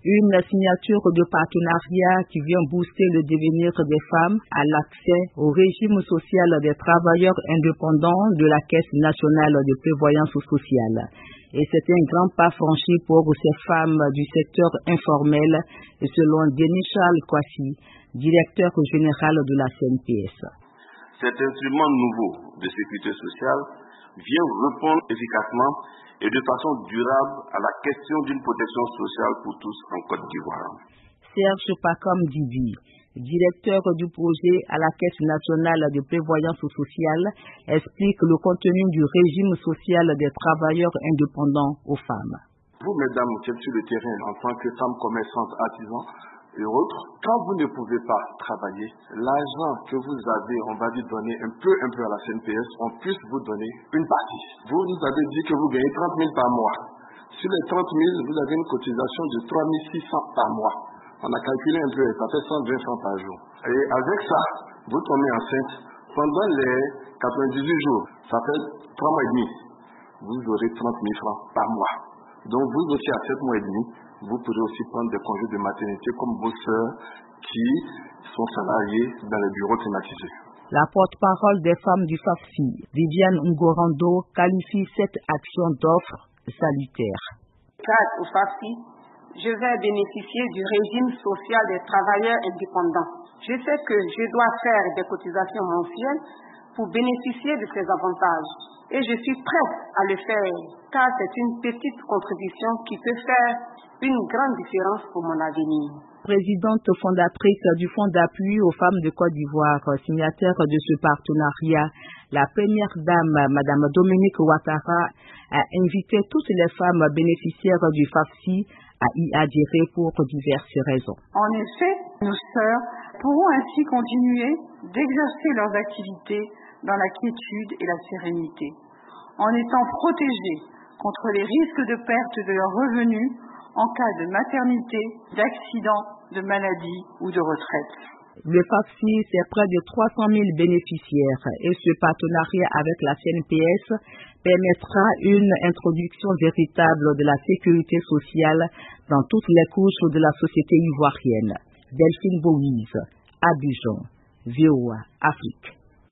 Une signature de partenariat qui vient booster le devenir des femmes à l'accès au régime social des travailleurs indépendants de la Caisse nationale de prévoyance sociale. Et c'est un grand pas franchi pour ces femmes du secteur informel, selon Denis Charles Kwasi, directeur général de la CNPS. Cet instrument nouveau de sécurité sociale vient répondre efficacement et de façon durable à la question d'une protection sociale pour tous en Côte d'Ivoire. Serge Pacom Dibi, directeur du projet à la Caisse nationale de prévoyance sociale, explique le contenu du régime social des travailleurs indépendants aux femmes. Vous, mesdames, qui êtes sur le terrain en tant que femmes commerçantes, artisans et autres, quand vous ne pouvez pas travailler, l'argent que vous avez, on va lui donner un peu à la CNPS, on puisse vous donner une partie. Vous nous avez dit que vous gagnez 30 000 par mois. Sur les 30 000, vous avez une cotisation de 3 600 par mois. On a calculé un peu, ça fait 120 francs par jour. Et avec ça, vous tombez enceinte. Pendant les 98 jours, ça fait 3 mois et demi. Vous aurez 30 000 francs par mois. Donc vous aussi, à 7 mois et demi, vous pourrez aussi prendre des congés de maternité comme vos sœurs qui sont salariées dans les bureaux climatisés. La porte-parole des femmes du FAFSI, Viviane Ngorando, qualifie cette action d'offre salutaire. Grâce au FAFSI, je vais bénéficier du régime social des travailleurs indépendants. Je sais que je dois faire des cotisations mensuelles pour bénéficier de ces avantages. Et je suis prête à le faire, car c'est une petite contribution qui peut faire une grande différence pour mon avenir. Présidente fondatrice du Fonds d'appui aux femmes de Côte d'Ivoire, signataire de ce partenariat, la première dame, Madame Dominique Ouattara, a invité toutes les femmes bénéficiaires du FAFSI à y adhérer pour diverses raisons. En effet, nos sœurs pourront ainsi continuer d'exercer leurs activités dans la quiétude et la sérénité, en étant protégées contre les risques de perte de leurs revenus en cas de maternité, d'accident, de maladie ou de retraite. Le FAFSI, c'est près de 300 000 bénéficiaires et ce partenariat avec la CNPS permettra une introduction véritable de la sécurité sociale dans toutes les couches de la société ivoirienne. Delphine Bouise, Abidjan, VOA, Afrique.